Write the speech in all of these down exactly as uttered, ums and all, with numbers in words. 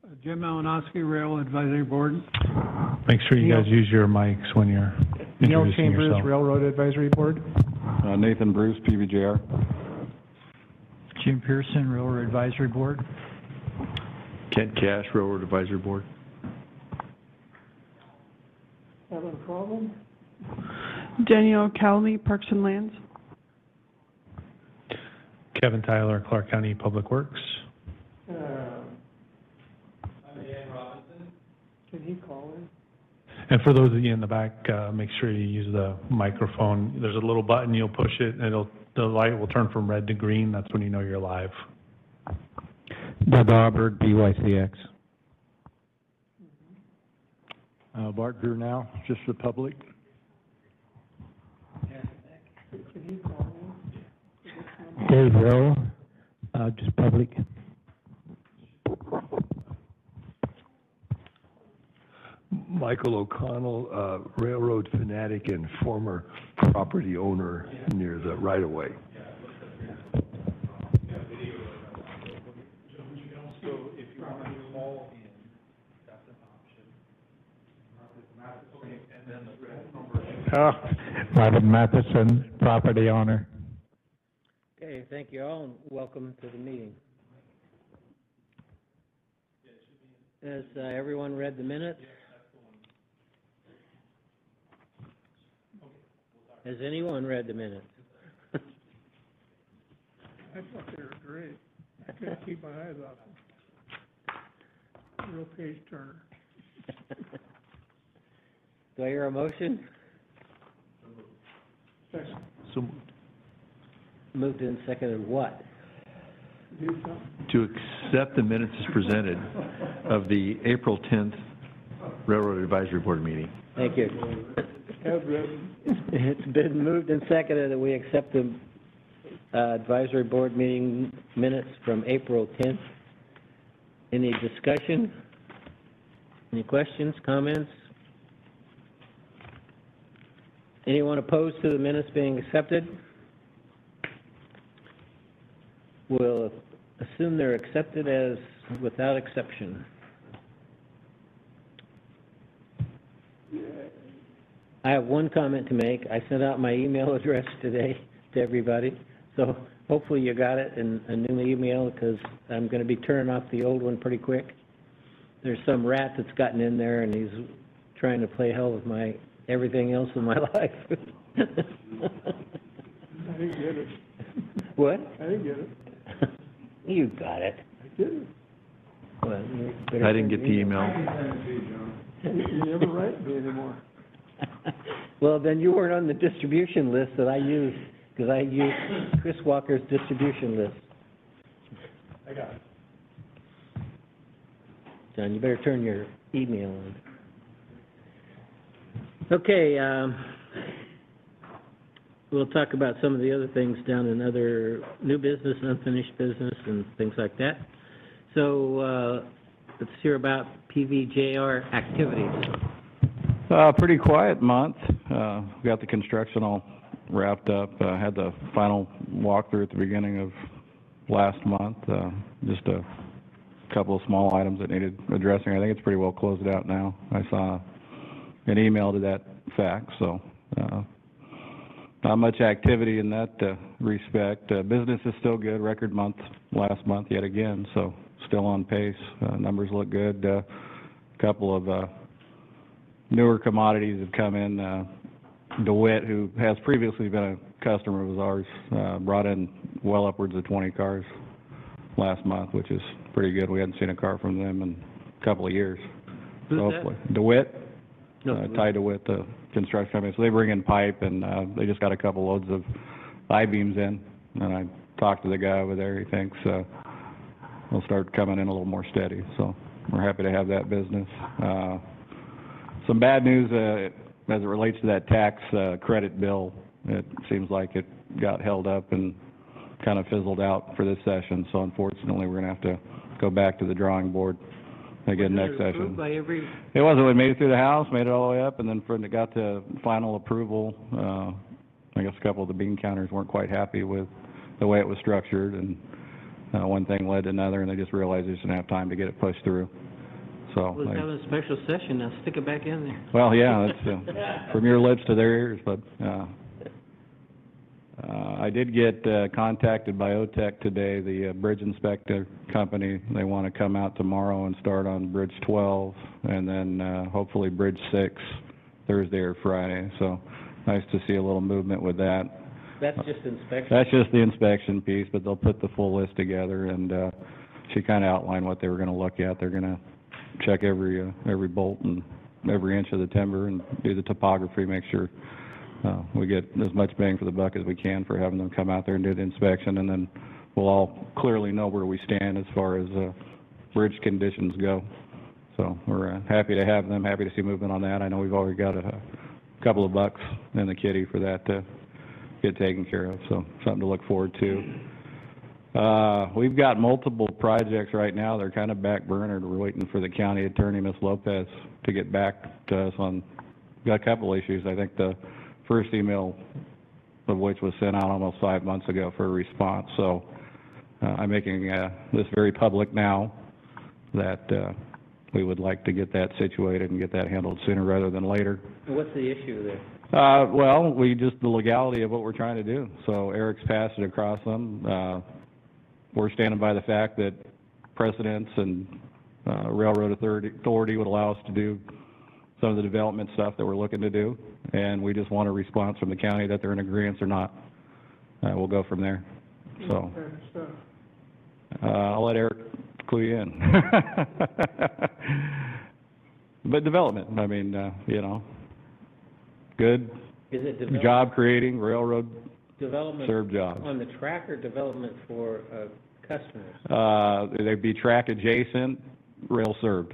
Jim Malinowski, Rail Advisory Board. Make sure you Neil- guys use your mics when you're Neil introducing Chambers, yourself. Railroad Advisory Board. Uh, Nathan Bruce, P V J R. Jim Pearson, Railroad Advisory Board. Kent Cash, Railroad Advisory Board. Having a problem? Danielle Calamy, Parks and Lands. Kevin Tyler, Clark County Public Works. Uh, I'm Dan Robinson. Can he call in? And for those of you in the back, uh, make sure you use the microphone. There's a little button, you'll push it, and it'll, the light will turn from red to green. That's when you know you're live. Doug Aubert, B Y C X. Uh, Bart Brunel, just the public. Can he call in? Dave Rowe, uh, just public. Michael O'Connell, uh, railroad fanatic and former property owner near the right-of-way. Uh, Robert Matheson, property owner. Okay, thank you all, and welcome to the meeting. Has uh, everyone read the minutes? Has anyone read the minutes? I thought they were great. I couldn't keep my eyes off them. Real page turner. Do I hear a motion? Second. So moved. Moved and seconded what? Do something. To accept the minutes as presented of the April tenth Railroad Advisory Board meeting. Thank you. Have written. It's been moved and seconded that we accept the uh, advisory board meeting minutes from April tenth. Any discussion? Any questions, comments? Anyone opposed to the minutes being accepted? We'll assume they're accepted as without exception. I have one comment to make. I sent out my email address today to everybody, so hopefully you got it in a new email, because I'm going to be turning off the old one pretty quick. There's some rat that's gotten in there, and he's trying to play hell with my everything else in my life. I didn't get it. What? I didn't get it. You got it. I didn't. Well, you better I didn't get the send me- email. You never write me anymore. Well, then you weren't on the distribution list that I used, because I used Chris Walker's distribution list. I got it. John, you better turn your email on. Okay, um, we'll talk about some of the other things down in other new business, unfinished business, and things like that. So, uh, let's hear about P V J R activities. Uh, pretty quiet month. Uh, we got the construction all wrapped up. Uh, had the final walkthrough at the beginning of last month. Uh, just a couple of small items that needed addressing. I think it's pretty well closed out now. I saw an email to that fact, so uh, not much activity in that uh, respect. Uh, business is still good. Record month last month yet again, so still on pace. Uh, numbers look good. A uh, couple of uh, newer commodities have come in. Uh, DeWitt, who has previously been a customer of ours, uh, brought in well upwards of twenty cars last month, which is pretty good. We hadn't seen a car from them in a couple of years. Who's So that? hopefully, DeWitt, No, uh, tied DeWitt, the construction company. So they bring in pipe, and uh, they just got a couple loads of I-beams in. And I talked to the guy over there. He thinks uh, they'll start coming in a little more steady. So we're happy to have that business. Uh, some bad news uh, as it relates to that tax uh, credit bill. It seems like it got held up and kind of fizzled out for this session. So unfortunately, we're going to have to go back to the drawing board again Was it next approved session. by every, It wasn't. We made it through the House, made it all the way up, and then when it got to final approval, uh, I guess a couple of the bean counters weren't quite happy with the way it was structured, and uh, one thing led to another, and they just realized they just didn't have time to get it pushed through. so. Let's I- have a special session, now stick it back in there. Well, yeah, that's, uh, from your lips to their ears, but, uh, uh, I did get, uh, contacted by O T E C today, the uh, bridge inspector company. They want to come out tomorrow and start on Bridge twelve, and then, uh, hopefully Bridge six, Thursday or Friday, so nice to see a little movement with that. That's just inspection. That's just the inspection piece, but they'll put the full list together, and, uh, she kind of outlined what they were going to look at. They're going to check every, uh, every bolt and every inch of the timber and do the topography, make sure, uh, we get as much bang for the buck as we can for having them come out there and do the inspection, and then we'll all clearly know where we stand as far as, uh, bridge conditions go. So we're, uh, happy to have them, happy to see movement on that. I know we've already got a, a couple of bucks in the kitty for that to get taken care of, so something to look forward to. Uh, we've got multiple projects right now. They're kind of back burnered. We're waiting for the county attorney, Miz Lopez, to get back to us on, got a couple issues. I think the first email of which was sent out almost five months ago for a response. So, uh, I'm making, uh, this very public now that, uh, we would like to get that situated and get that handled sooner rather than later. What's the issue there? Uh, well, we just, the legality of what we're trying to do. So Eric's passed it across them. Uh, we're standing by the fact that precedents and, uh, Railroad Authority, Authority would allow us to do some of the development stuff that we're looking to do. And we just want a response from the county that they're in agreement or not. Uh, we'll go from there. So, Kind of stuff. uh, I'll let Eric clue you in. But development, I mean, uh, you know, good, Is it development, job creating, railroad development served jobs. on the track or development for, uh, customers? Uh, they'd be track adjacent, rail served.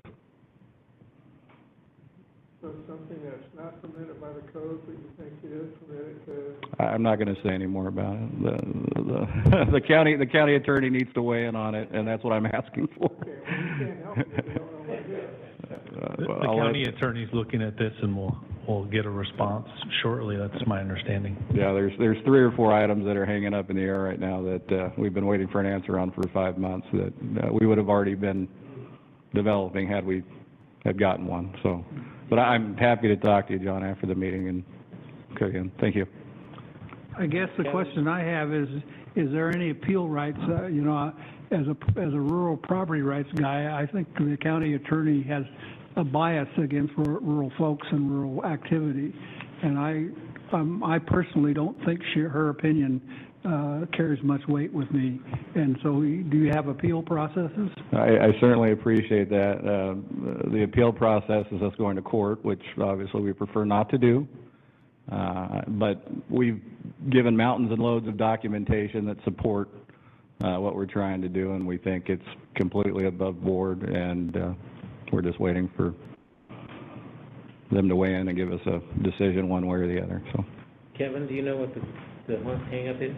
So something that's not permitted by the code, but you think is permitted to, I- I'm not gonna say any more about it. The, the, the county, the county attorney needs to weigh in on it, and that's what I'm asking for. okay, well, you can't help it if you don't know what it is. Uh, The well, the I'll let- county attorney's looking at this, and we'll, we'll get a response shortly, that's my understanding. Yeah, there's, there's three or four items that are hanging up in the air right now that, uh, we've been waiting for an answer on for five months that, uh, we would have already been developing had we, had gotten one, so. But I'm happy to talk to you, John, after the meeting, and, okay, again, thank you. I guess the question I have is, is there any appeal rights, uh, you know, as a, as a rural property rights guy, I think the county attorney has a bias against ru- rural folks and rural activity. And I, um, I personally don't think she, her opinion, uh, carries much weight with me. And so do you have appeal processes? I, I certainly appreciate that. Uh, the appeal process is us going to court, which obviously we prefer not to do. Uh, but we've given mountains and loads of documentation that support, uh, what we're trying to do, and we think it's completely above board, and, uh, we're just waiting for them to weigh in and give us a decision one way or the other, so. Kevin, do you know what the, the hang-up is?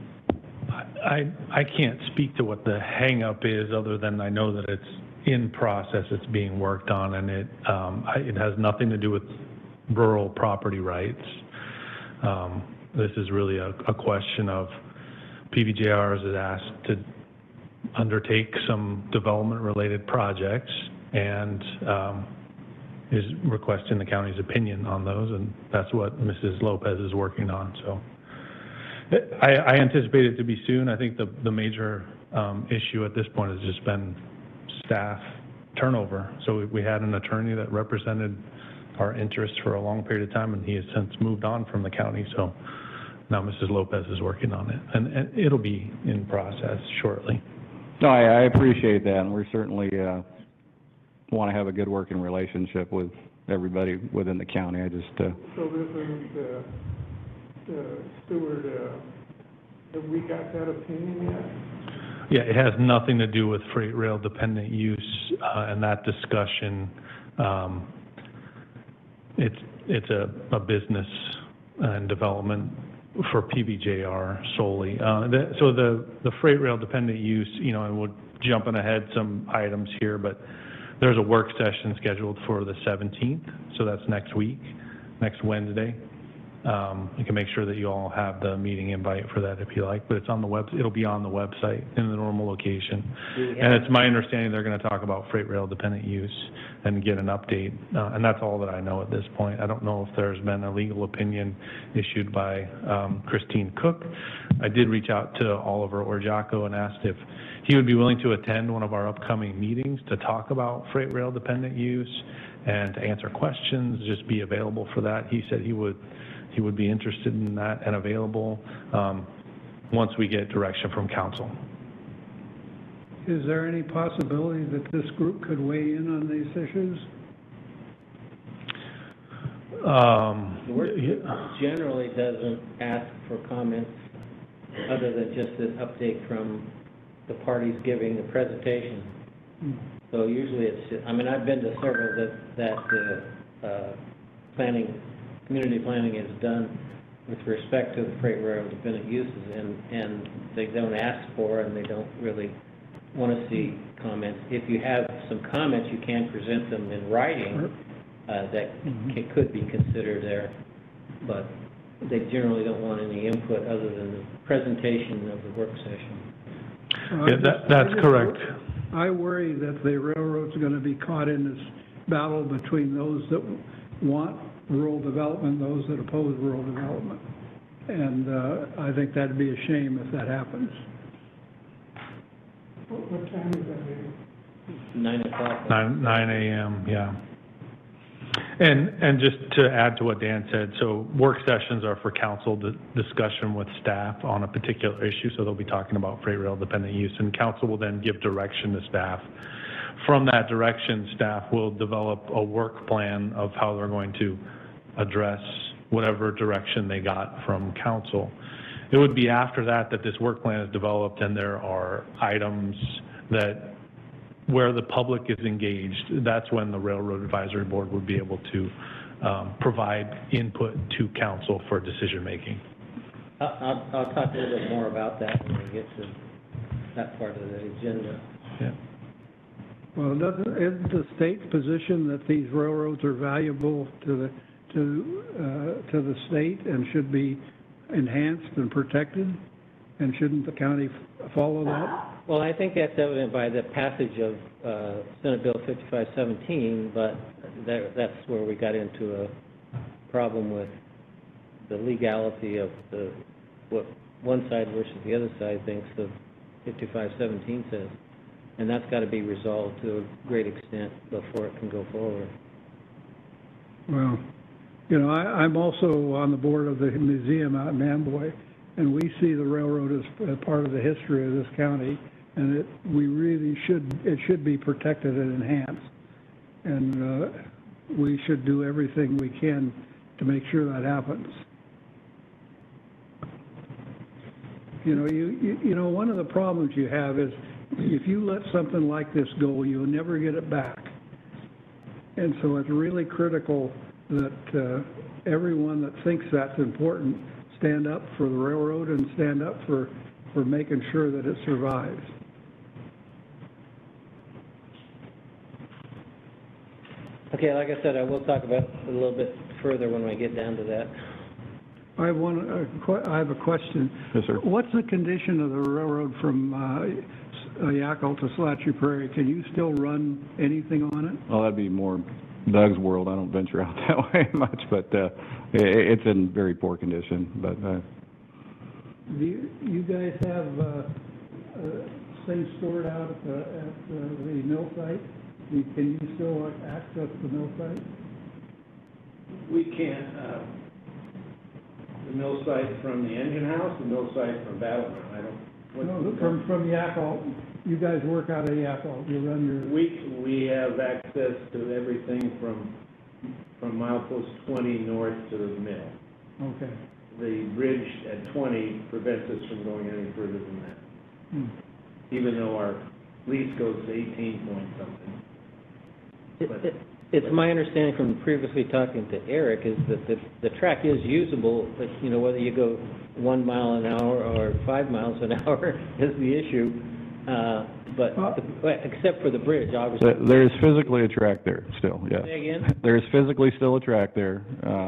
I, I can't speak to what the hangup is, other than I know that it's in process, it's being worked on, and it, um, I, it has nothing to do with rural property rights. Um, this is really a, a question of P V J R is asked to undertake some development-related projects, and, um, is requesting the county's opinion on those, and that's what Missus Lopez is working on, so. I, I anticipate it to be soon. I think the, the major, um, issue at this point has just been staff turnover. So we, we had an attorney that represented our interests for a long period of time, and he has since moved on from the county, so now Missus Lopez is working on it, and, and it'll be in process shortly. No, I, I appreciate that, and we're certainly, uh, want to have a good working relationship with everybody within the county. I just, uh, So this isn't, uh, uh, Stewart, uh, have we got that opinion yet? Yeah, it has nothing to do with freight rail dependent use, uh, and that discussion, um, it's, it's a, a business and development for P V J R solely. Uh, the, so the, the freight rail dependent use, you know, and we're jumping ahead some items here, but there's a work session scheduled for the seventeenth, so that's next week, next Wednesday. Um, you can make sure that you all have the meeting invite for that if you like, but it's on the web, it'll be on the website in the normal location. And it's my understanding they're gonna talk about freight rail dependent use and get an update, uh, and that's all that I know at this point. I don't know if there's been a legal opinion issued by, um, Christine Cook. I did reach out to Oliver Orjaco and asked if he would be willing to attend one of our upcoming meetings to talk about freight rail dependent use and to answer questions, just be available for that. He said he would, he would be interested in that and available, um, once we get direction from council. Is there any possibility that this group could weigh in on these issues? Um, The work generally doesn't ask for comments other than just an update from the parties giving the presentation. So usually it's, I mean, I've been to several that, that, uh, uh, planning, community planning is done with respect to the freight rail dependent uses, and, and they don't ask for and they don't really want to see comments. If you have some comments, you can present them in writing, uh, that c- could be considered there, but they generally don't want any input other than the presentation of the work session. yeah, that, that's correct. I worry that the railroad's gonna be caught in this battle between those that want rural development, those that oppose rural development. And, uh, I think that'd be a shame if that happens. What, what time is that meeting? Nine o'clock. Nine, nine AM, yeah. And, and just to add to what Dan said, so work sessions are for council di- discussion with staff on a particular issue, so they'll be talking about freight rail dependent use, and council will then give direction to staff. From that direction, staff will develop a work plan of how they're going to address whatever direction they got from council. It would be after that that this work plan is developed and there are items that where the public is engaged, that's when the Railroad Advisory Board would be able to um, provide input to council for decision-making. I'll, I'll, I'll talk a little bit more about that when we get to that part of the agenda. Yeah. Well, doesn't, isn't the state's position that these railroads are valuable to the, to, uh, to the state and should be enhanced and protected? And shouldn't the county f- follow that? Well, I think that's evident by the passage of uh, Senate Bill fifty-five seventeen, but that, that's where we got into a problem with the legality of the, what one side versus the other side thinks of fifty-five seventeen says. And that's got to be resolved to a great extent before it can go forward. Well, you know, I, I'm also on the board of the museum out in Amboy, and we see the railroad as a part of the history of this county, and it, we really should, it should be protected and enhanced. And, uh, we should do everything we can to make sure that happens. You know, you, you, you know, one of the problems you have is if you let something like this go, you'll never get it back. And so it's really critical that, uh, everyone that thinks that's important stand up for the railroad and stand up for, for making sure that it survives. Okay, like I said, I will talk about it a little bit further when we get down to that. I have one, uh, que- I have a question. Yes, sir. What's the condition of the railroad from, uh, Yakel to Slattery Prairie? Can you still run anything on it? Well, that'd be more Doug's world. I don't venture out that way much, but, uh, i it's in very poor condition, but, uh, Do you, you guys have, uh, uh, things stored out at the, at the the mill site? You- Can you still access the mill site? We can't, uh, the mill site from the engine house, the mill site from Battleground, I don't. what- No, from, from Yakel, you guys work out of Yakel, you run your, We, we have access to everything from, from milepost twenty north to the mill. okay. The bridge at twenty prevents us from going any further than that, Hmm. even though our lease goes to eighteen point something. It, it, it's my understanding from previously talking to Eric is that the, the track is usable, but, you know, whether you go one mile an hour or five miles an hour is the issue. Uh, but, Uh, the- except for the bridge, obviously. th- there is physically a track there still, yes. Say again? There is physically still a track there. Uh,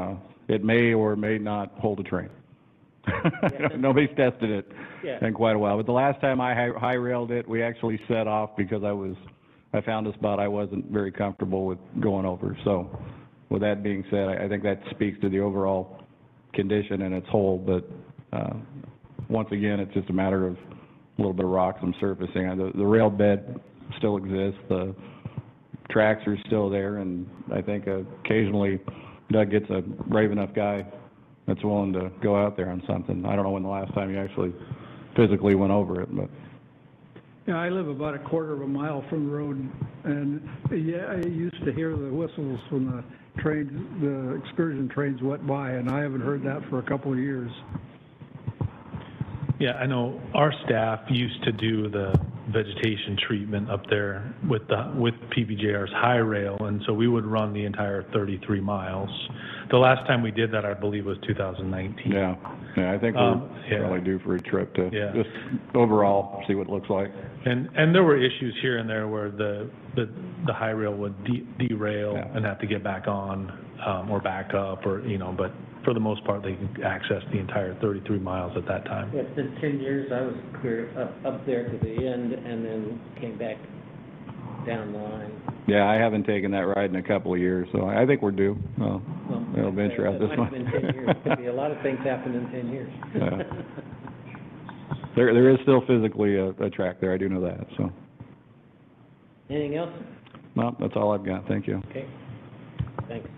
it may or may not hold a train. Nobody's tested it Yeah. in quite a while, but the last time I hi- high railed it, we actually set off because I was, I found a spot I wasn't very comfortable with going over. So with that being said, I, I think that speaks to the overall condition in its whole, but, uh, once again, it's just a matter of a little bit of rock, some surfacing. Uh, The, the rail bed still exists, the tracks are still there, and I think occasionally Doug gets a brave enough guy that's willing to go out there on something. I don't know when the last time you actually physically went over it, but. Yeah, I live about a quarter of a mile from the road, and, yeah, I used to hear the whistles when the trains, the excursion trains went by, and I haven't heard that for a couple of years. Yeah, I know our staff used to do the vegetation treatment up there with the, with P B J R's high rail, and so we would run the entire thirty-three miles. The last time we did that, I believe, was two thousand nineteen. Yeah, yeah, I think Um, we're yeah. probably due for a trip to Yeah. just overall see what it looks like. And, and there were issues here and there where the, the, the high rail would de- derail Yeah. and have to get back on, um, or back up, or, you know, but for the most part, they could access the entire thirty-three miles at that time. Yeah, it's been ten years, I was clear up, up there to the end and then came back down the line. Yeah, I haven't taken that ride in a couple of years, so I think we're due. Well, Well, I'll venture out this It might have been ten years, one. could be, a lot of things happened in ten years. Yeah. There, there is still physically a, a track there, I do know that, so. Anything else? No, that's all I've got, thank you. Okay, thanks.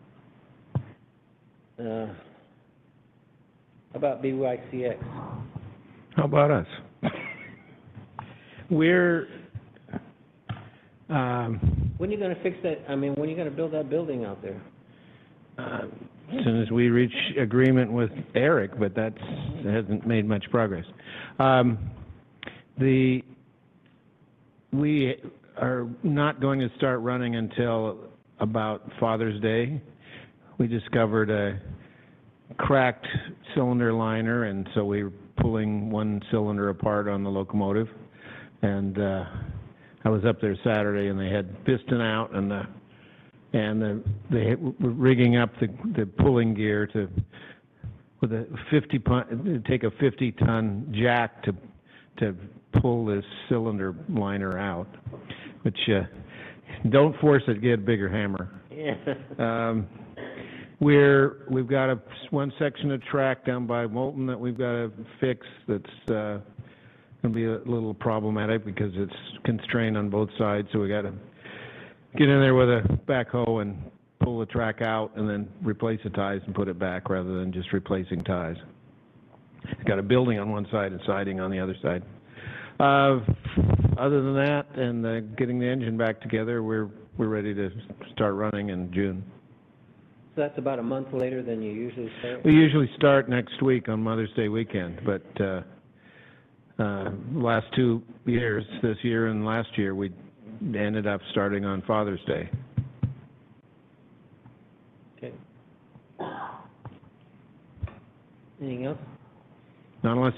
Uh, how about B Y C X? How about us? We're, um, When are you gonna fix that, I mean, when are you gonna build that building out there? uh, as soon as we reach agreement with Eric, but that's, hasn't made much progress. Um, the, we are not going to start running until about Father's Day. We discovered a cracked cylinder liner, and so we were pulling one cylinder apart on the locomotive. And uh, I was up there Saturday, and they had piston out, and the and the, they were rigging up the, the pulling gear to with a fifty pun, take a fifty ton jack to to pull this cylinder liner out, which uh, don't force it, get a bigger hammer. Yeah. Um, we're, we've got a, one section of track down by Moulton that we've got to fix that's, uh, gonna be a little problematic because it's constrained on both sides, so we gotta get in there with a backhoe and pull the track out and then replace the ties and put it back rather than just replacing ties. It's got a building on one side and siding on the other side. Uh, other than that, and, uh, getting the engine back together, we're, we're ready to start running in June. So that's about a month later than you usually start? We usually start next week on Mother's Day weekend, but uh, uh, last two years, this year and last year, we ended up starting on Father's Day. Okay. Anything else? Not unless,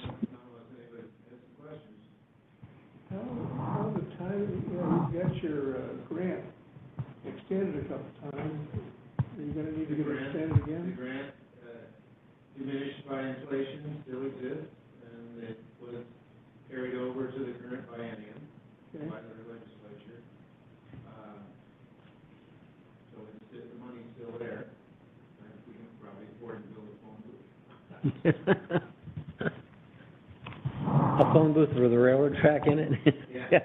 How, how the time, you know, you got your, uh, grant extended a couple times, are you gonna need to get it extended again? grant, uh, diminished by inflation still exists, and it was carried over to the current biennium Okay. by the legislature. Uh, So it's, still- the money's still there, and we can probably afford to build a phone booth. A phone booth with a railroad track in it? Yeah.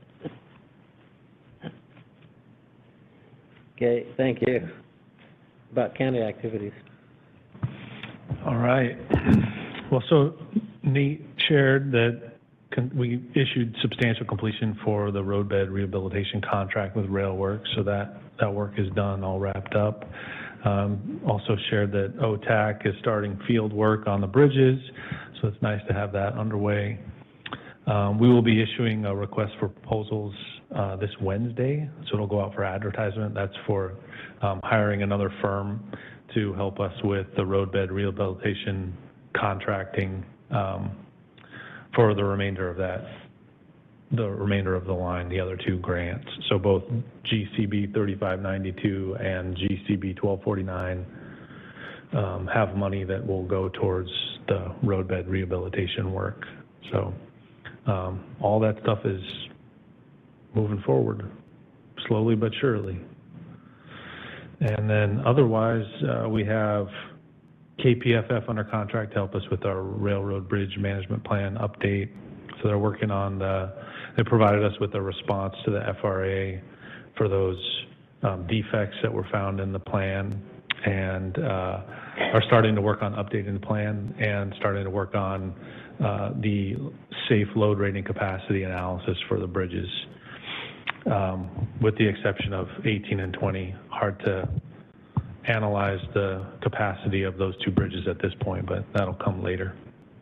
Okay, thank you. About county activities. All right. Well, so Nate shared that con- we issued substantial completion for the roadbed rehabilitation contract with RailWorks, so that, that work is done, all wrapped up. Um, also shared that O T A C is starting field work on the bridges, so it's nice to have that underway. Um, we will be issuing a request for proposals uh, this Wednesday, so it'll go out for advertisement. That's for um, hiring another firm to help us with the roadbed rehabilitation contracting um, for the remainder of that, the remainder of the line, the other two grants. So both G C B thirty-five ninety-two and G C B twelve forty-nine um, have money that will go towards the roadbed rehabilitation work. So um, all that stuff is moving forward, slowly but surely. And then otherwise, uh, we have K P F F under contract to help us with our railroad bridge management plan update. So they're working on the, they provided us with a response to the F R A for those um, defects that were found in the plan, and uh, are starting to work on updating the plan and starting to work on uh, the safe load rating capacity analysis for the bridges. Um, with the exception of eighteen and twenty, hard to analyze the capacity of those two bridges at this point, but that'll come later.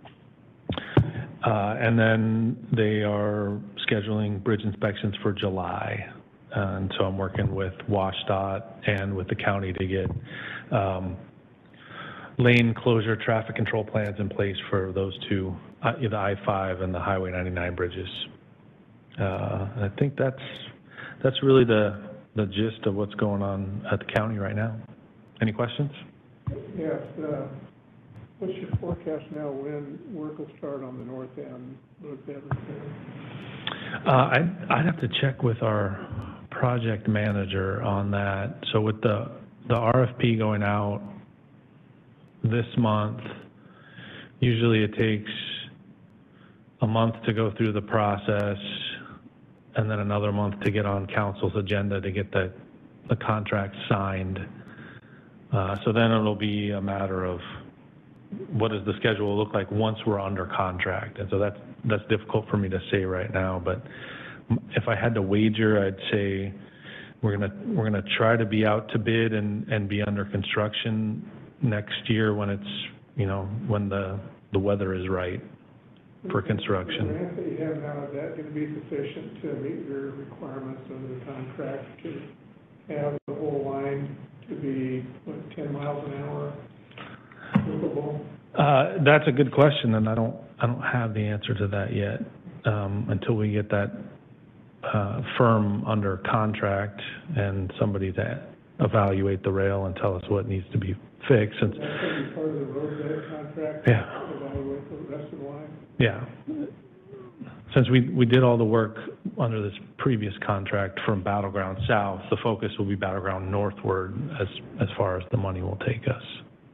Uh, and then they are scheduling bridge inspections for July. Uh, and so I'm working with WashDOT and with the county to get um, lane closure traffic control plans in place for those two, uh, the I five and the Highway ninety-nine bridges. Uh, and I think that's that's really the the gist of what's going on at the county right now. Any questions? Yes, uh, what's your forecast now when work will start on the north end, roadbed repair? Uh, I'd, I'd have to check with our project manager on that. So with the, the R F P going out this month, usually it takes a month to go through the process and then another month to get on council's agenda to get the, the contract signed. Uh, so then it'll be a matter of what does the schedule look like once we're under contract. And so that's, that's difficult for me to say right now, but if I had to wager, I'd say we're gonna, we're gonna try to be out to bid and, and be under construction next year when it's, you know, when the, the weather is right for construction. The grant that you have now, is that gonna be sufficient to meet your requirements under the contract to have the whole line to be, what, ten miles an hour livable? Uh, that's a good question, and I don't, I don't have the answer to that yet, um, until we get that, uh, firm under contract and somebody to evaluate the rail and tell us what needs to be fixed. Since That's gonna be part of the roadbed contract? Yeah. Evaluate the rest of the line? Yeah. Since we, we did all the work under this previous contract from Battleground South, the focus will be Battleground Northward as, as far as the money will take us.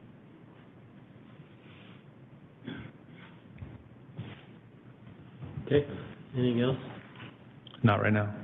Okay, anything else? Not right now.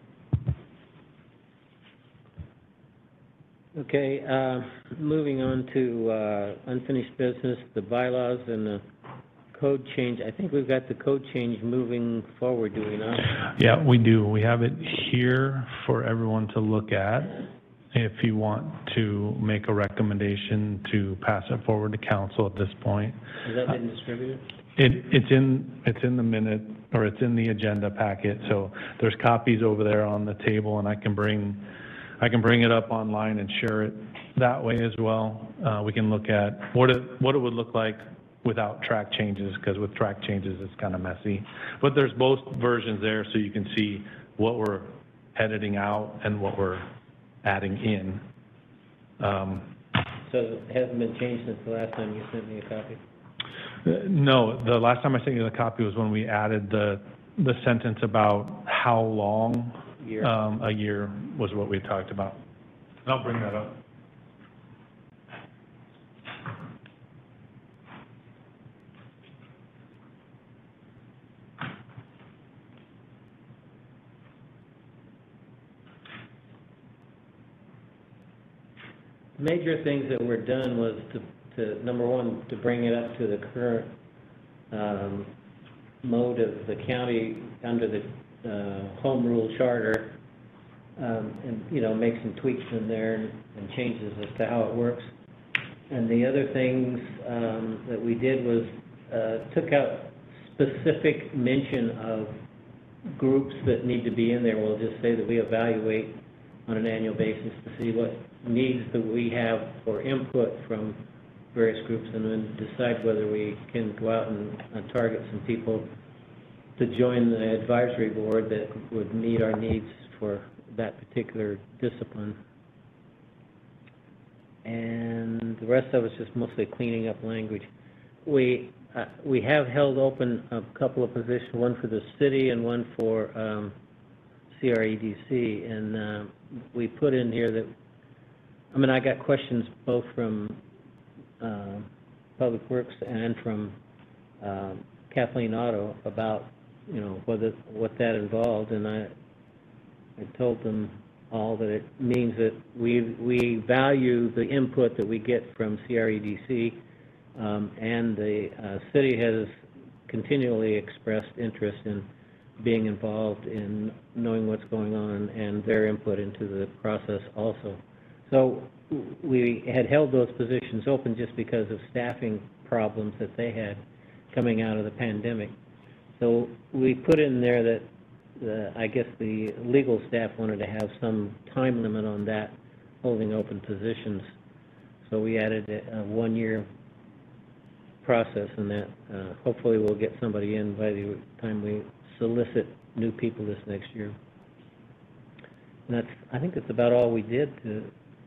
Okay, uh, moving on to uh, unfinished business, the bylaws and the code change. I think we've got the code change moving forward, do we not? Yeah, we do. We have it here for everyone to look at. If you want to make a recommendation to pass it forward to council at this point. Has that been distributed? It, it's in, it's in the minute, or it's in the agenda packet, so there's copies over there on the table, and I can bring, I can bring it up online and share it that way as well. Uh, we can look at what it, what it would look like without track changes, because with track changes, it's kind of messy. But there's both versions there, so you can see what we're editing out and what we're adding in. Um, So it hasn't been changed since the last time you sent me a copy? No, the last time I sent you the copy was when we added the, the sentence about how long Year. um, a year was what we talked about. And I'll bring that up. Major things that were done was to, to, number one, to bring it up to the current um, mode of the county under the uh, home rule charter, um, and, you know, make some tweaks in there and, and changes as to how it works. And the other things um, that we did was uh, took out specific mention of groups that need to be in there. We'll just say that we evaluate on an annual basis to see what needs that we have for input from various groups, and then decide whether we can go out and uh, target some people to join the advisory board that would meet our needs for that particular discipline. And and the rest of it's just mostly cleaning up language. We, uh, we have held open a couple of positions, one for the city and one for, um, C R E D C, and, uh, we put in here that, I mean, I got questions both from, uh, Public Works and from, um, Kathleen Otto about, you know, whether, what that involved, and I, I told them all that it means that we, we value the input that we get from C R E D C, um, and the uh, city has continually expressed interest in being involved in knowing what's going on and their input into the process also. So we had held those positions open just because of staffing problems that they had coming out of the pandemic. So we put in there that the, I guess the legal staff wanted to have some time limit on that, holding open positions. So we added a, a one-year process in that. Uh, hopefully we'll get somebody in by the time we solicit new people this next year. And that's, I think that's about all we did, to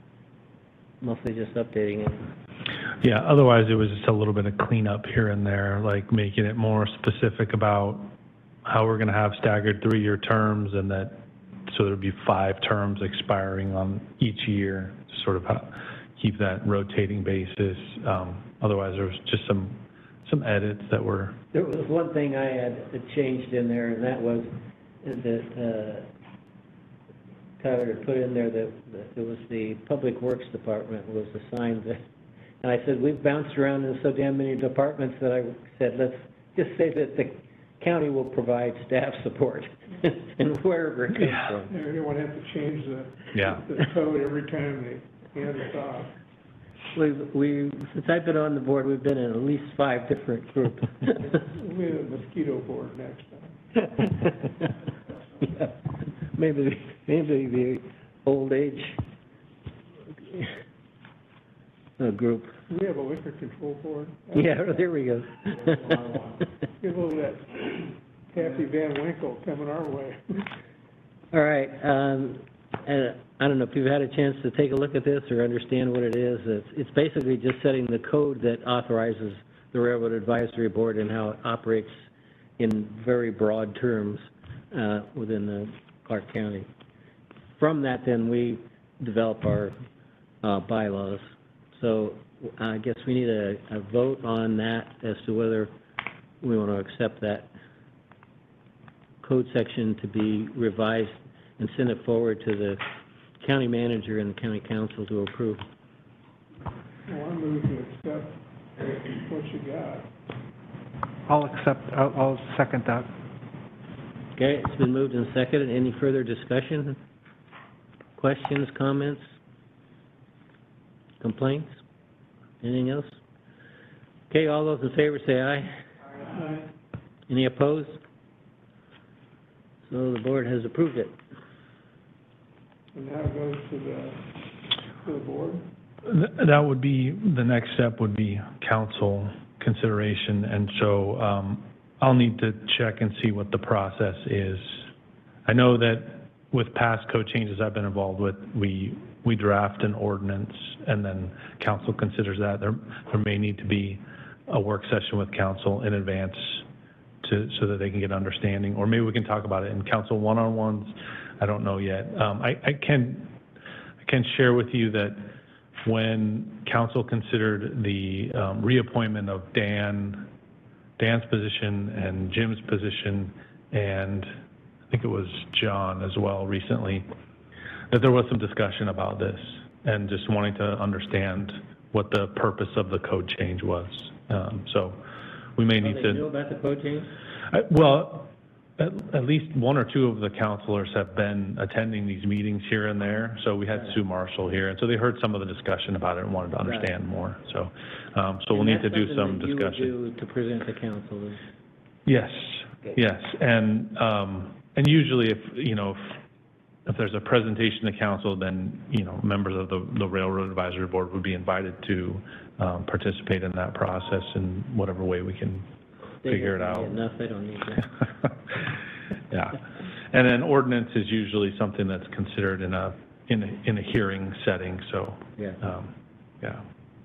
mostly just updating it. Yeah, otherwise it was just a little bit of cleanup here and there, like making it more specific about how we're going to have staggered three-year terms, and that, so there'd be five terms expiring on each year, to sort of ha- keep that rotating basis. Um, otherwise, there was just some some edits that were... There was one thing I had changed in there, and that was that uh, Tyler had put in there that, that it was the Public Works Department was assigned the, and I said, we've bounced around in so damn many departments that I said, let's just say that the county will provide staff support, and wherever it comes Yeah. from. You don't want to have to change the, Yeah. the code every time they hand us off. We've, we, since I've been on the board, we've been in at least five different groups. We have a mosquito board next time. Yeah. Maybe, maybe the old age uh, group. We have a liquor control board. Yeah, there we go. Get a little of that Happy Van Winkle coming our way. All right, um, and I don't know if you've had a chance to take a look at this or understand what it is. It's, it's basically just setting the code that authorizes the Railroad Advisory Board and how it operates in very broad terms uh, within the Clark County. From that, then, we develop our uh, bylaws. So I guess we need a, a vote on that as to whether we want to accept that code section to be revised and send it forward to the county manager and the county council to approve. Well, I move to accept what you got. I'll accept, I'll, I'll second that. Okay, it's been moved and seconded. Any further discussion? Questions, comments? Complaints? Anything else? Okay, all those in favor say aye. Aye. Any opposed? So the board has approved it. And now it goes to the, to the board. Th- That would be, the next step would be council consideration, and so um, I'll need to check and see what the process is. I know that with past code changes I've been involved with, we we draft an ordinance, and then council considers that. There there may need to be a work session with council in advance to, so that they can get understanding, or maybe we can talk about it in council one-on-ones. I don't know yet. Um, I, I can I can share with you that when council considered the um, reappointment of Dan, Dan's position and Jim's position, and I think it was John as well recently, that there was some discussion about this and just wanting to understand what the purpose of the code change was. Um, so we may need Oh, to. they know about the code change? I- Well, at, at least one or two of the counselors have been attending these meetings here and there. So we had Sue Marshall here, and so they heard some of the discussion about it and wanted to understand more. So, um, so we'll need to do some discussion. And that's something that you would do to present to council? is- Yes, Okay. yes, and, um, and usually if, you know, if, if there's a presentation to council, then, you know, members of the, the Railroad Advisory Board would be invited to, um, participate in that process in whatever way we can They figure it don't out. need Enough, they don't need that. Yeah, and then ordinance is usually something that's considered in a, in a, in a hearing setting, so, Yeah. um, yeah.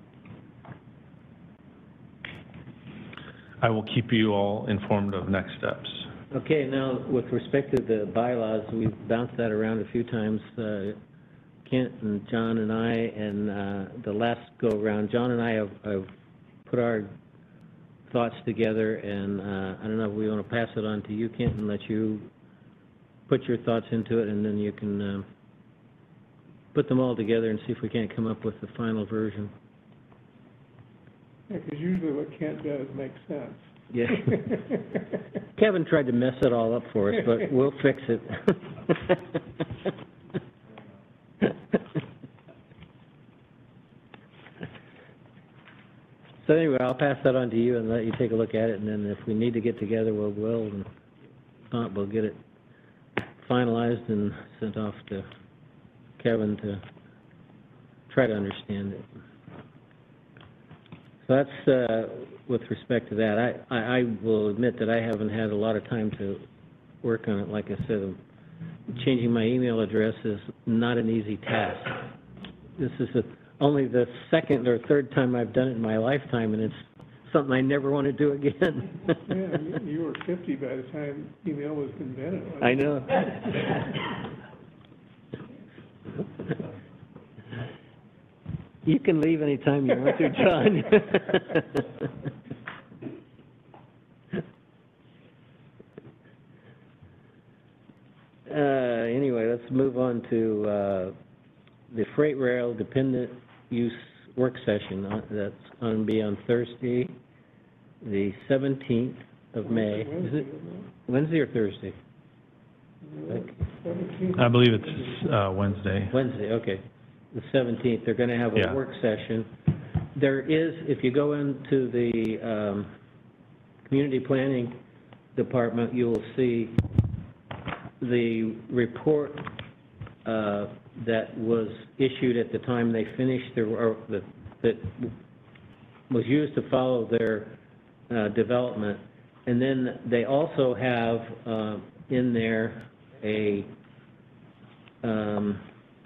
I will keep you all informed of next steps. Okay, now, with respect to the bylaws, we've bounced that around a few times. Uh, Kent and John and I, and uh, the last go-around, John and I have, have put our thoughts together, and uh, I don't know if we want to pass it on to you, Kent, and let you put your thoughts into it, and then you can uh, put them all together and see if we can't come up with the final version. Yeah, because usually what Kent does makes sense. Yeah. Kevin tried to mess it all up for us, but we'll fix it. So anyway, I'll pass that on to you and let you take a look at it, and then if we need to get together, we'll, we'll, and if not, we'll get it finalized and sent off to Kevin to try to understand it. So that's uh, with respect to that. I, I, I will admit that I haven't had a lot of time to work on it. Like I said, changing my email address is not an easy task. This is a, only the second or third time I've done it in my lifetime, and it's something I never want to do again. Yeah, you, you were fifty by the time email was invented. wasn't I it? know. You can leave anytime you want to, John. uh, anyway, let's move on to uh, the freight rail dependent use work session. Uh, that's going to be on Thursday, the seventeenth of May. Is it Wednesday or Thursday? seventeenth. I believe it's uh, Wednesday. Wednesday, okay. The seventeenth, they're going to have a Yeah. work session. There is, if you go into the um, community planning department, you will see the report uh, that was issued at the time they finished their, or the, that was used to follow their uh, development. And then they also have uh, in there a um,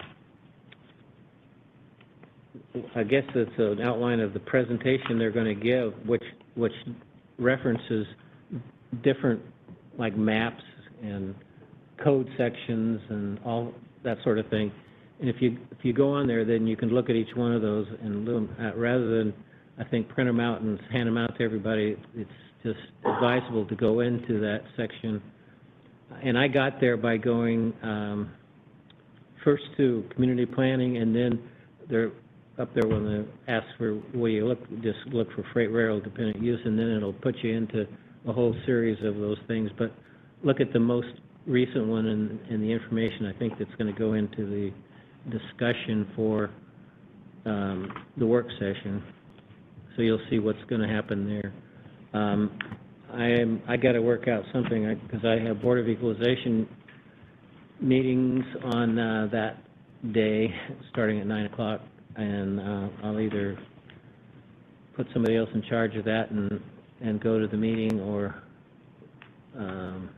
I guess it's an outline of the presentation they're going to give, which which references different, like, maps and code sections and all that sort of thing. And if you if you go on there, then you can look at each one of those and do them, uh, rather than, I think, print them out and hand them out to everybody. It's just advisable to go into that section. And I got there by going um, first to community planning, and then they're up there when they ask for where you look, just look for freight rail dependent use, and then it'll put you into a whole series of those things. But look at the most recent one and, and the information I think that's going to go into the discussion for um, the work session. So you'll see what's going to happen there. Um, I am I got to work out something because I, I have Board of Equalization meetings on uh, that day starting at nine o'clock. And uh, I'll either put somebody else in charge of that and, and go to the meeting, or um,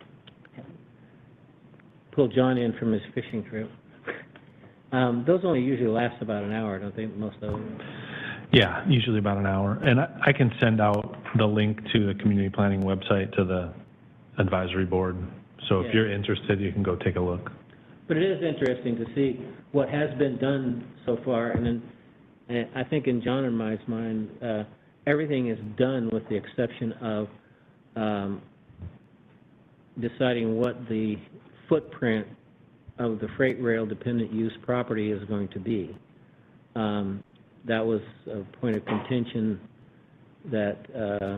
pull John in from his fishing trip. Um, those only usually last about an hour, don't they, most of them? Yeah, usually about an hour. And I, I can send out the link to the community planning website to the advisory board. So if Yeah. you're interested, you can go take a look. But it is interesting to see what has been done so far, and, in, and I think in John and my mind, uh, everything is done with the exception of um, deciding what the footprint of the freight rail dependent use property is going to be. Um, that was a point of contention that uh,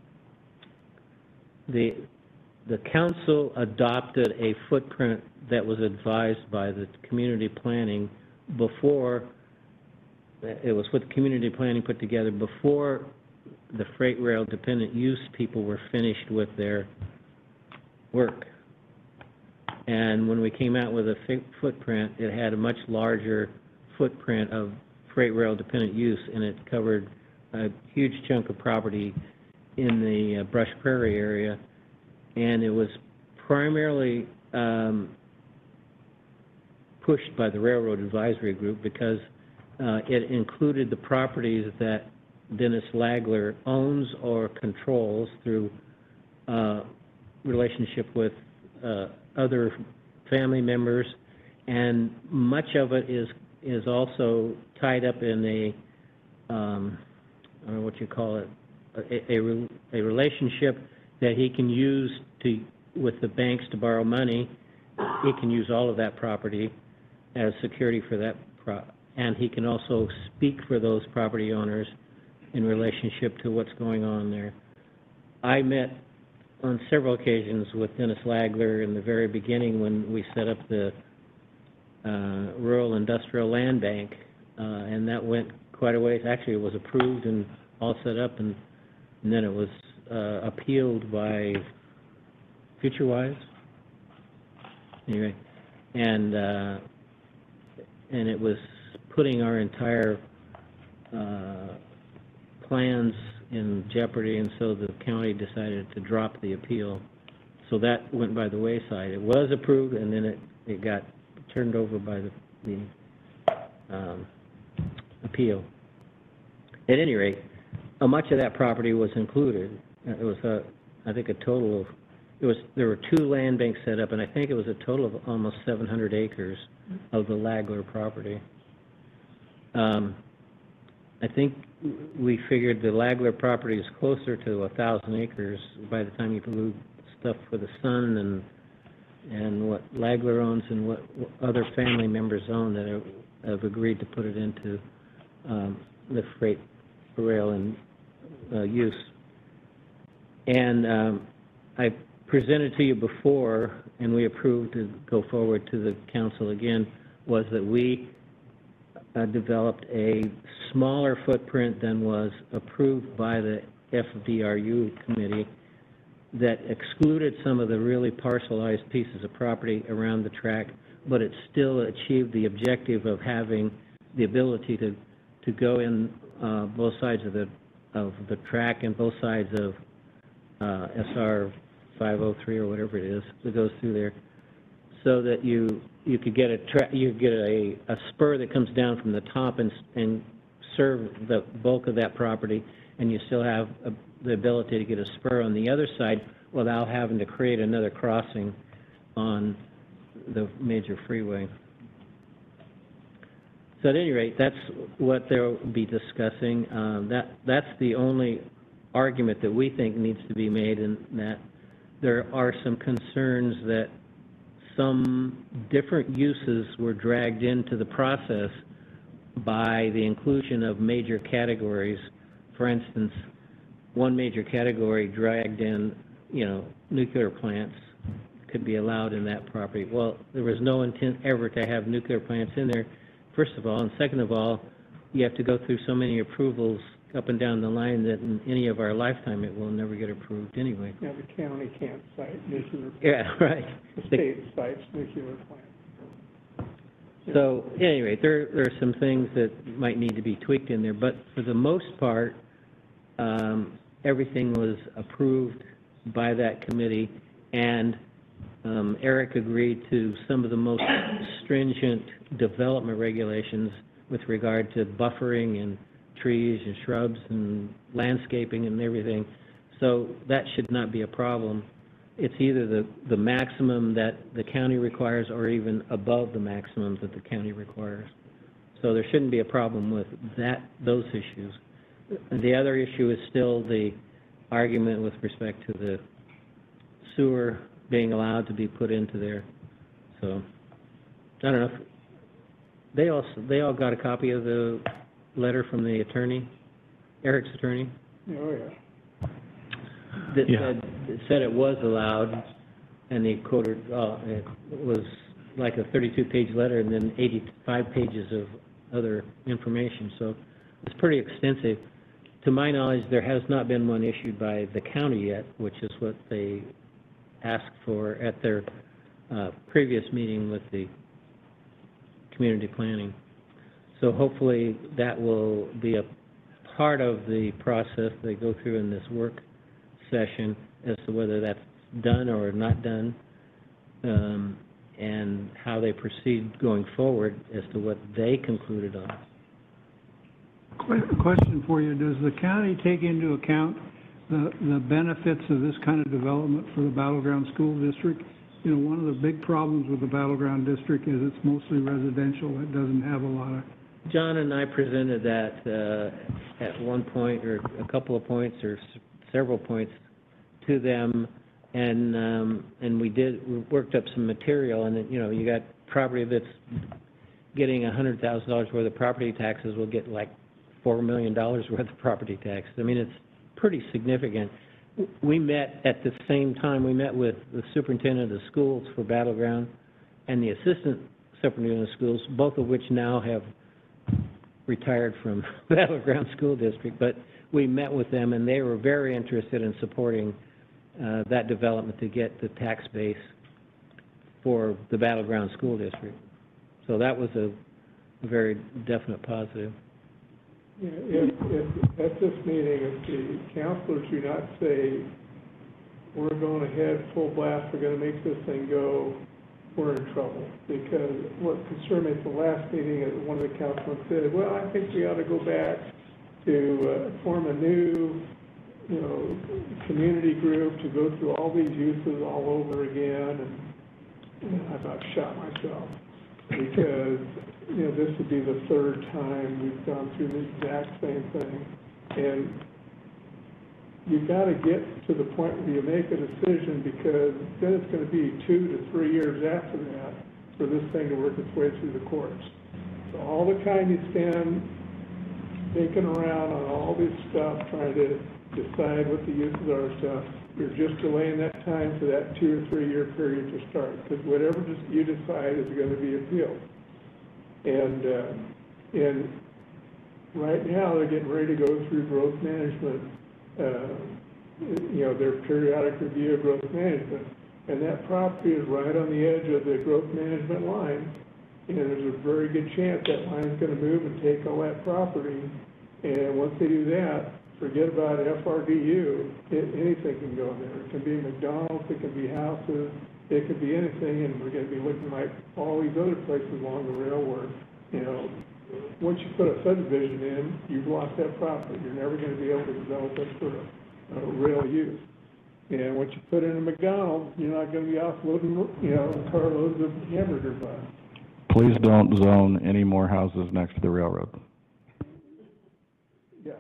the the council adopted a footprint that was advised by the community planning before, it was what the community planning put together before the freight rail dependent use people were finished with their work. And when we came out with a footprint, it had a much larger footprint of freight rail dependent use, and it covered a huge chunk of property in the uh, Brush Prairie area. And it was primarily um, pushed by the Railroad Advisory Group because uh, it included the properties that Dennis Lagler owns or controls through uh, relationship with uh, other family members, and much of it is is also tied up in a, um, I don't know what you call it, a, a, a relationship that he can use to with the banks to borrow money. He can use all of that property as security for that, pro and he can also speak for those property owners in relationship to what's going on there. I met on several occasions with Dennis Lagler in the very beginning when we set up the uh, Rural Industrial Land Bank, uh, and that went quite a ways. Actually, it was approved and all set up, and, and then it was uh, appealed by FutureWise. Anyway, and uh, and it was putting our entire uh, plans in jeopardy, and so the county decided to drop the appeal. So that went by the wayside. It was approved, and then it, it got turned over by the, the um, appeal. At any rate, uh, much of that property was included. It was, a, I think, a total of, it was, there were two land banks set up, and I think it was a total of almost seven hundred acres of the Lagler property. Um, I think we figured the Lagler property is closer to a thousand acres by the time you include stuff for the son and and what Lagler owns and what other family members own that have, have agreed to put it into um, the freight rail and uh, use. And um, I presented to you before, and we approved to go forward to the council again, was that we uh, developed a smaller footprint than was approved by the F D R U committee that excluded some of the really parcelized pieces of property around the track, but it still achieved the objective of having the ability to, to go in uh, both sides of the, of the track and both sides of uh, S R five oh three or whatever it is that goes through there, so that you you could get a tra you could get a, a spur that comes down from the top and and serve the bulk of that property, and you still have a, the ability to get a spur on the other side without having to create another crossing on the major freeway. So at any rate, that's what they'll be discussing. Um, that that's the only argument that we think needs to be made, and that there are some concerns that some different uses were dragged into the process by the inclusion of major categories. For instance, one major category dragged in, you know, nuclear plants could be allowed in that property. Well, there was no intent ever to have nuclear plants in there, first of all, and second of all, you have to go through so many approvals up and down the line that in any of our lifetime it will never get approved anyway. Yeah, the county can't cite nuclear. Yeah, right. The state cites nuclear plants. So, anyway, there, there are some things that might need to be tweaked in there, but for the most part, um, everything was approved by that committee, and um, Eric agreed to some of the most stringent development regulations with regard to buffering and trees and shrubs and landscaping and everything. So that should not be a problem. It's either the, the maximum that the county requires or even above the maximums that the county requires. So there shouldn't be a problem with that, those issues. The other issue is still the argument with respect to the sewer being allowed to be put into there. So, I don't know. If they all, they all got a copy of the letter from the attorney, Eric's attorney? Oh, yeah. That Yeah. said, it said it was allowed, and he quoted, uh, it was like a thirty-two page letter and then eighty-five pages of other information, so it's pretty extensive. To my knowledge, there has not been one issued by the county yet, which is what they asked for at their uh, previous meeting with the community planning. So hopefully that will be a part of the process they go through in this work session as to whether that's done or not done, um, and how they proceed going forward as to what they concluded on. Que- Question for you, does the county take into account the, the benefits of this kind of development for the Battleground School District? You know, one of the big problems with the Battleground District is it's mostly residential, it doesn't have a lot of, John and I presented that uh, at one point, or a couple of points, or s- several points to them, and, um, and we did, we worked up some material, and, then, you know, you got property that's getting a hundred thousand dollars worth of property taxes will get like four million dollars worth of property taxes. I mean, it's pretty significant. We met at the same time, we met with the superintendent of schools for Battleground and the assistant superintendent of schools, both of which now have retired from Battleground School District, but we met with them and they were very interested in supporting uh, that development to get the tax base for the Battleground School District. So that was a, a very definite positive. Yeah, if, if, at this meeting, if the counselors do not say, we're going ahead full blast, we're gonna make this thing go, we're in trouble. Because what concerned me at the last meeting, is one of the councilmen said, well, I think we ought to go back to uh, form a new, you know, community group to go through all these uses all over again, and, and I about shot myself. Because, you know, this would be the third time we've gone through the exact same thing. And you've got to get to the point where you make a decision, because then it's going to be two to three years after that for this thing to work its way through the courts. So all the time you spend thinking around on all this stuff, trying to decide what the uses are and stuff, you're just delaying that time for that two or three year period to start, because whatever you decide is going to be appealed. And, uh, and right now they're getting ready to go through growth management, uh, you know, their periodic review of growth management. And that property is right on the edge of the growth management line. And there's a very good chance that line's going to move and take all that property. And once they do that, forget about F R D U, it, anything can go there. It can be McDonald's, it can be houses, it could be anything, and we're gonna be looking like all these other places along the railroad. You know, once you put a subdivision in, you've lost that property. You're never gonna be able to develop it for a, a rail use. And once you put in a McDonald's, you're not gonna be offloading, you know, carloads of hamburger buns. Please don't zone any more houses next to the railroad. Yeah.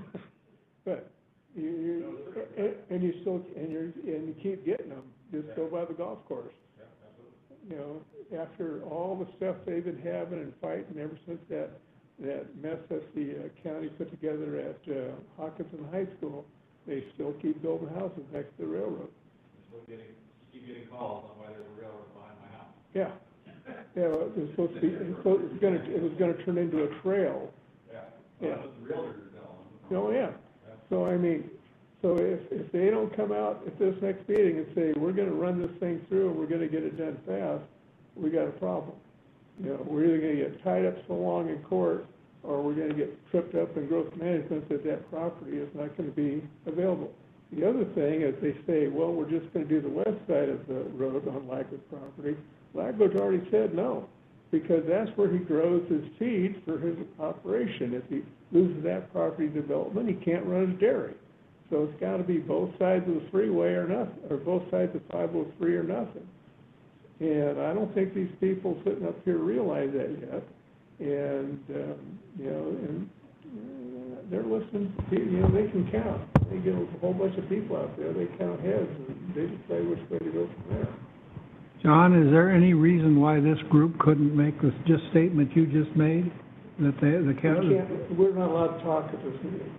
But you, you, and, and you still, and you're, and you keep getting them, just go by the golf course. You know, after all the stuff they've been having and fighting ever since that, that mess that the uh, county put together at, uh, Hawkinson High School, they still keep building houses next to the railroad. Still getting, keep getting calls on why there's a railroad behind my house. Yeah. Yeah, well, it was supposed to be, it was, supposed- it was gonna, it was gonna turn into a trail. Yeah. Yeah. Well, the realtors telling them. Oh, yeah. So, I mean, so if, if they don't come out at this next meeting and say, we're gonna run this thing through and we're gonna get it done fast, we got a problem. You know, we're either gonna get tied up so long in court, or we're gonna get tripped up in growth management that that property is not gonna be available. The other thing is they say, well, we're just gonna do the west side of the road on Lagwood property. Lagwood's already said no, because that's where he grows his feed for his operation. If he loses that property development, he can't run his dairy. So it's gotta be both sides of the freeway or nothing, or both sides of five oh three or nothing. And I don't think these people sitting up here realize that yet. And, um, you know, and uh, they're listening, to, you know, they can count. They get a whole bunch of people out there, they count heads, and they decide which way to go from there. John, is there any reason why this group couldn't make this just statement you just made? That they, the We county? can't, we're not allowed to talk at this meeting.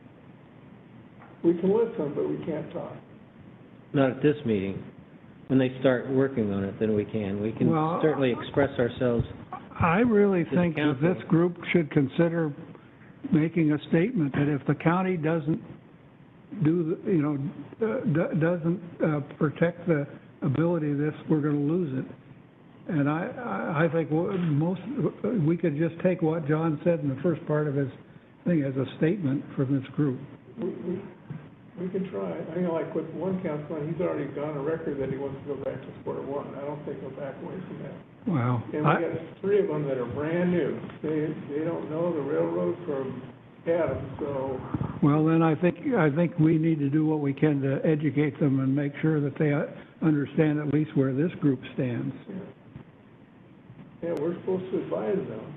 We can listen, but we can't talk. Not at this meeting. When they start working on it, then we can. We can Well, certainly express ourselves. I really This think that this council. group should consider making a statement that if the county doesn't do, the you know, uh, do- doesn't uh, protect the ability of this, we're gonna lose it. And I, I- I think wha- most, we could just take what John said in the first part of his thing as a statement from this group. We, we, we can try. I know, like with one councilman, he's already gone on record that he wants to go back to square one. I don't think he'll back away from that. Wow. And we I- got three of them that are brand new. They, they don't know the railroad from had them, so, Well, then I think, I think we need to do what we can to educate them and make sure that they uh, understand at least where this group stands. yeah, we're supposed to advise them.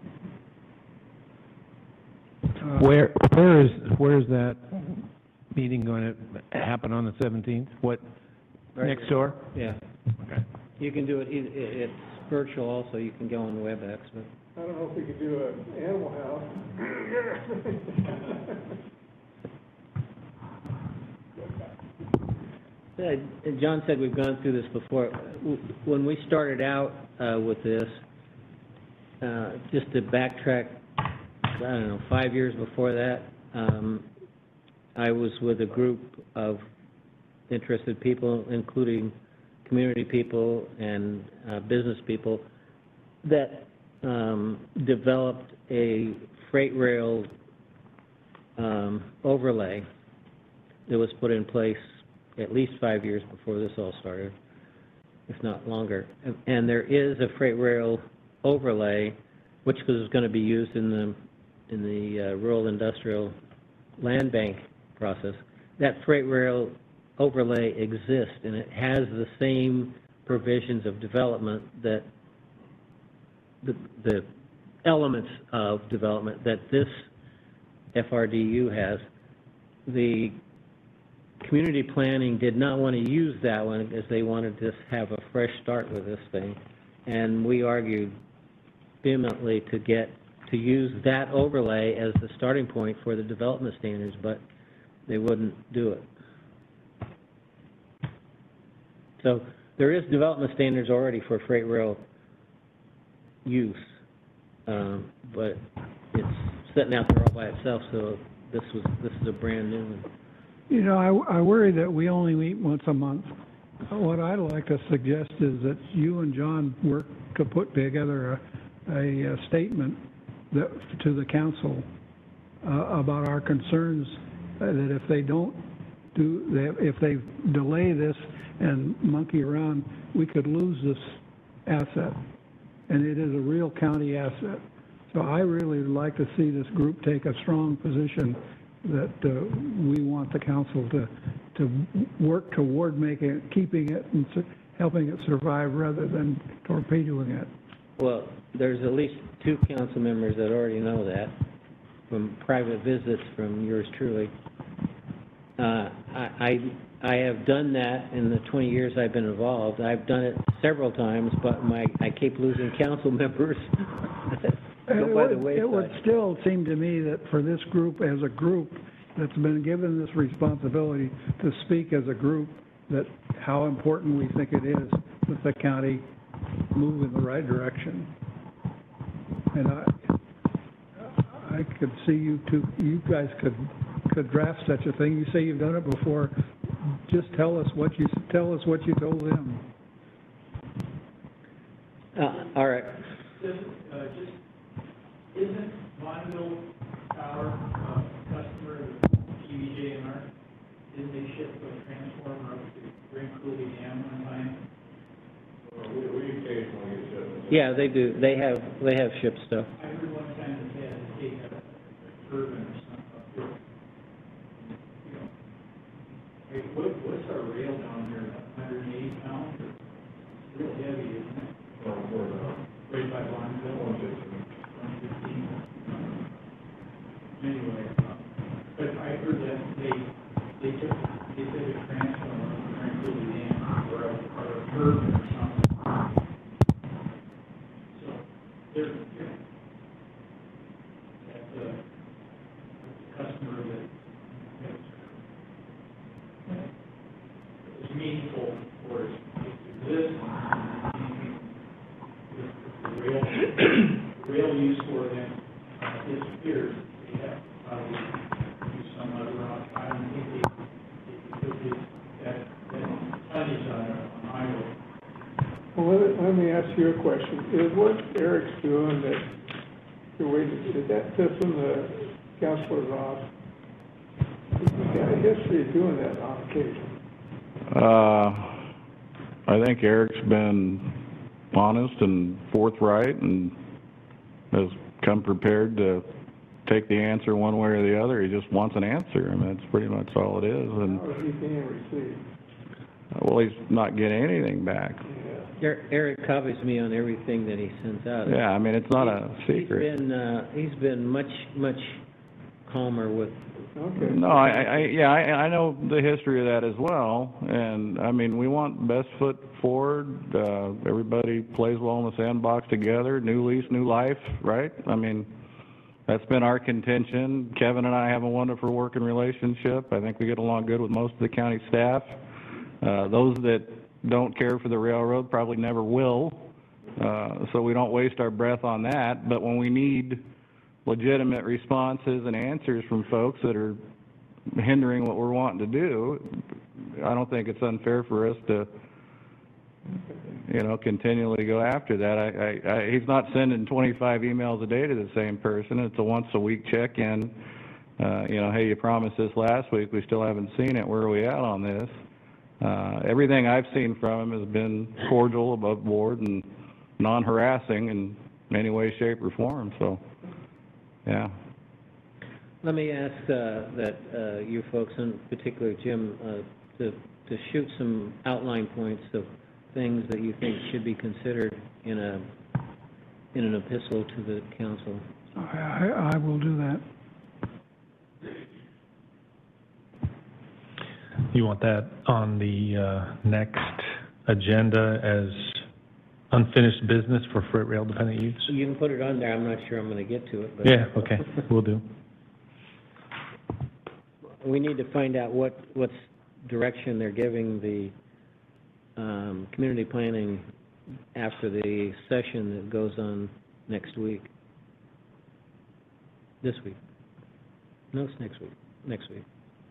Uh, Where, where is, where is that meeting going to happen on the seventeenth? What, Right next here. door? Yeah. Okay. You can do it, eith- i- it's virtual also, you can go on WebEx, but. I don't know if we could do an animal house. Uh, John said we've gone through this before. W- When we started out uh, with this, uh, just to backtrack, I don't know, five years before that, um, I was with a group of interested people, including community people and uh, business people, that um, developed a freight rail um, overlay that was put in place at least five years before this all started, if not longer. And- And there is a freight rail overlay, which is going to be used in the, in the uh, rural industrial land bank process. That freight rail overlay exists, and it has the same provisions of development that, the, the elements of development that this F R D U has. The community planning did not want to use that one because they wanted to have a fresh start with this thing. And we argued vehemently to get, to use that overlay as the starting point for the development standards, but they wouldn't do it. So there is development standards already for freight rail use, um, but it's sitting out there all by itself, so this was, this is a brand new one. You know, I, I worry that we only meet once a month. What I'd like to suggest is that you and John work to put together a, a, a statement that, to the council uh, about our concerns, uh, that if they don't do, they- if they delay this and monkey around, we could lose this asset. And it is a real county asset. So I really would like to see this group take a strong position that uh, we want the council to, to work toward making it, keeping it and su- helping it survive rather than torpedoing it. Well, there's at least two council members that already know that from private visits from yours truly. Uh, I, I, I have done that in the twenty years I've been involved. I've done it several times, but my, I keep losing council members. Go It by the would, it would wayside. still seem to me that for this group, as a group, that's been given this responsibility to speak as a group, that how important we think it is that the county move in the right direction. And I, I could see you two, you guys could, could draft such a thing. You say you've done it before. Just tell us what you, tell us what you told them. Uh, all right. Isn't Bonneville Power a customer of T V J and R? Didn't they ship a transformer up to Grand Coulee Dam one time? We, we occasionally get shipments. Yeah, they do. They have, they have shipped stuff. I heard one time that they had to take a a turbine or something up there. You know, hey, what, what's our rail down here, hundred and eighty pounds? It's real heavy, isn't it? Or, or, uh, Right by Bonneville. one fifteen. one fifteen. Anyway, uh, but I heard that they, they took, they took a transformer from Grand Coulee Dam or a, or a turbine or something. So, they're, they're, that's a, that's a customer that, that is meaningful for its its existence. The rail, rail use for them uh, disappears. They have probably use some other route. I don't think they, they put this, that, that tonnage on, a- on highway. Well, let, let me ask you a question. Is what Eric's doing that, you're waiting, did that piss in the counselors off? He's got a history of doing that on occasion. Uh, I think Eric's been honest and forthright and has come prepared to take the answer one way or the other. He just wants an answer. I mean, that's pretty much all it is. And, How is he being received? well, he's not getting anything back. Er- Eric copies me on everything that he sends out. Yeah, I mean, it's not a secret. He's been, uh, he's been much, much calmer with, Okay. No, I, I, yeah, I, I know the history of that as well, and, I mean, we want best foot forward, uh, everybody plays well in the sandbox together, new lease, new life, right? I mean, that's been our contention. Kevin and I have a wonderful working relationship. I think we get along good with most of the county staff. Uh, those that don't care for the railroad probably never will, uh, so we don't waste our breath on that, but when we need legitimate responses and answers from folks that are hindering what we're wanting to do, I don't think it's unfair for us to, you know, continually go after that. I, I, I, he's not sending twenty-five emails a day to the same person. It's a once-a-week check-in. Uh, you know, hey, you promised this last week. We still haven't seen it. Where are we at on this? Uh, everything I've seen from him has been cordial, above board, and non-harassing in any way, shape, or form. So, yeah. let me ask uh, that uh, you folks, in particular Jim, uh, to, to shoot some outline points of things that you think should be considered in a, in an epistle to the council. I, I, I will do that. You want that on the uh, next agenda as unfinished business for freight rail dependent use? You can put it on there. I'm not sure I'm going to get to it, but Yeah, okay, will do. we need to find out what, what's direction they're giving the um, community planning after the session that goes on next week. This week. No, it's next week. Next week.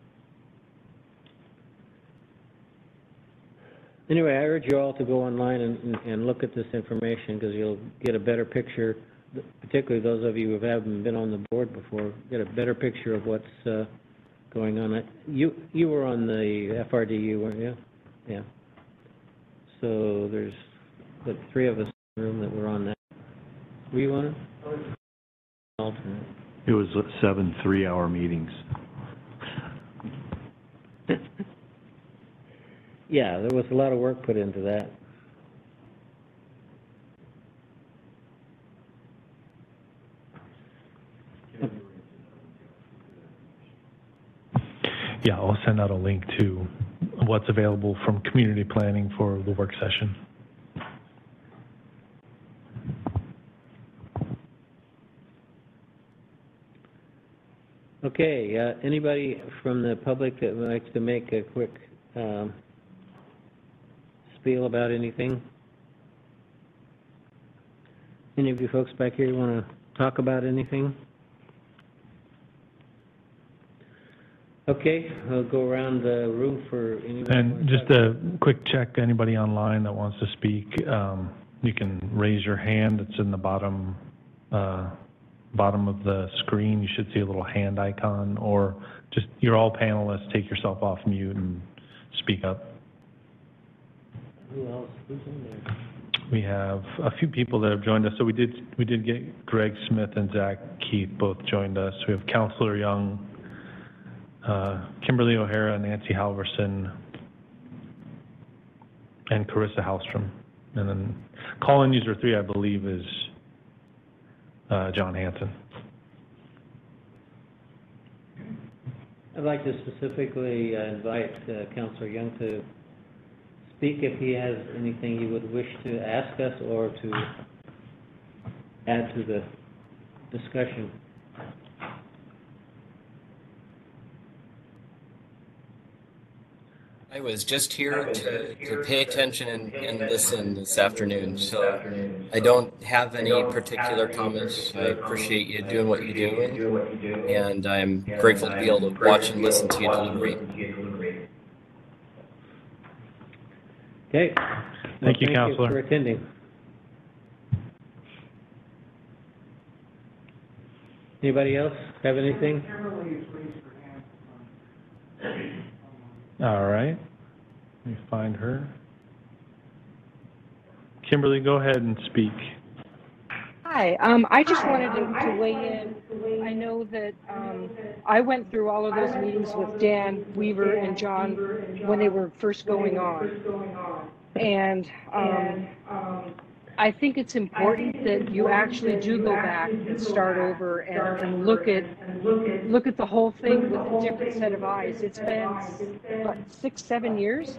Anyway, I urge you all to go online and, and, and look at this information, because you'll get a better picture, particularly those of you who haven't been on the board before, get a better picture of what's uh, going on. You, you were on the F R D U, weren't you? Yeah. So there's, what, three of us in the room that were on that. Were you on it? Alternate. It was seven three-hour meetings. Yeah, there was a lot of work put into that. Yeah, I'll send out a link to what's available from community planning for the work session. Okay, uh, anybody from the public that would like to make a quick um, spiel about anything? Any of you folks back here want to talk about anything? Okay, I'll go around the room for anybody. And just a quick check, anybody online that wants to speak, um, you can raise your hand. It's in the bottom, uh, bottom of the screen. You should see a little hand icon, or just, you're all panelists, take yourself off mute and speak up. Who else? Who's in there? We have a few people that have joined us. So we did, we did get Greg Smith and Zach Keith both joined us. We have Counselor Young, uh, Kimberly O'Hara, Nancy Halverson, and Carissa Hallstrom. And then call-in user three, I believe, is uh, John Hanson. I'd like to specifically uh, invite uh, Counselor Young to speak if he has anything he would wish to ask us or to add to the discussion. I was just here to, to pay attention and, and listen this afternoon, so I don't have any particular comments. I appreciate you doing what you do, and I'm grateful to be able to watch and listen to you deliberate. Okay. Thank you, Thank Counselor. you for attending. Anybody else have anything? All right. Let me find her. Kimberly, go ahead and speak. Hi, um, I just wanted to, to weigh in. I I know that, um, I went through all of those meetings with Dan Weaver and John when they were first going on. And, um, I think it's important that you actually do go back and start over and, and look at, look at the whole thing with a different set of eyes. It's been, what, six, seven years?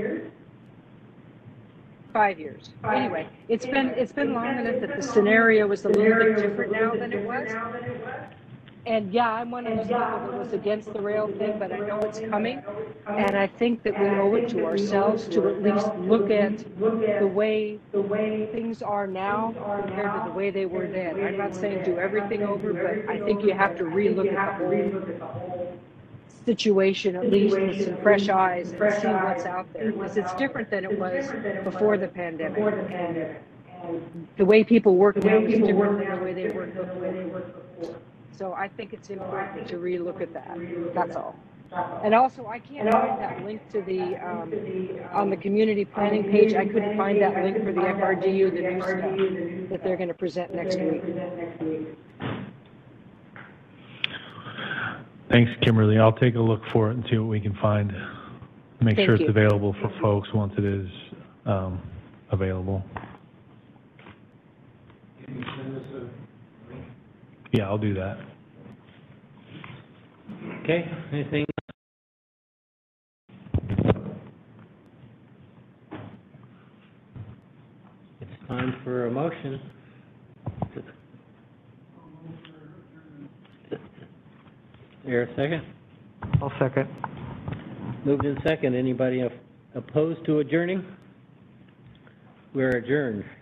Five years. Anyway, it's been, it's been long enough that the scenario is a little bit different now than it was. And yeah, I'm one of those people that was against the rail thing, but I know it's coming. And I think that we owe it to ourselves to at least look at the way things are now compared to the way they were then. I'm not saying do everything over, but I think you have to relook at the whole situation, at least with some fresh eyes, and see what's out there. Because it's different than it was before the pandemic. The way people work now is different than the way they worked before. So I think it's important to relook at that. That's all. And also, I can't find that link to the, um, on the community planning page, I couldn't find that link for the F R D U, the new stuff that they're going to present next week. Thanks, Kimberly. I'll take a look for it and see what we can find. Make Thank sure it's you. available for folks once it is um, available. Can you send us a link? Yeah, I'll do that. Okay, anything? It's time for a motion. Here, a second? I'll second. Moved in second. Anybody op- opposed to adjourning? We're adjourned.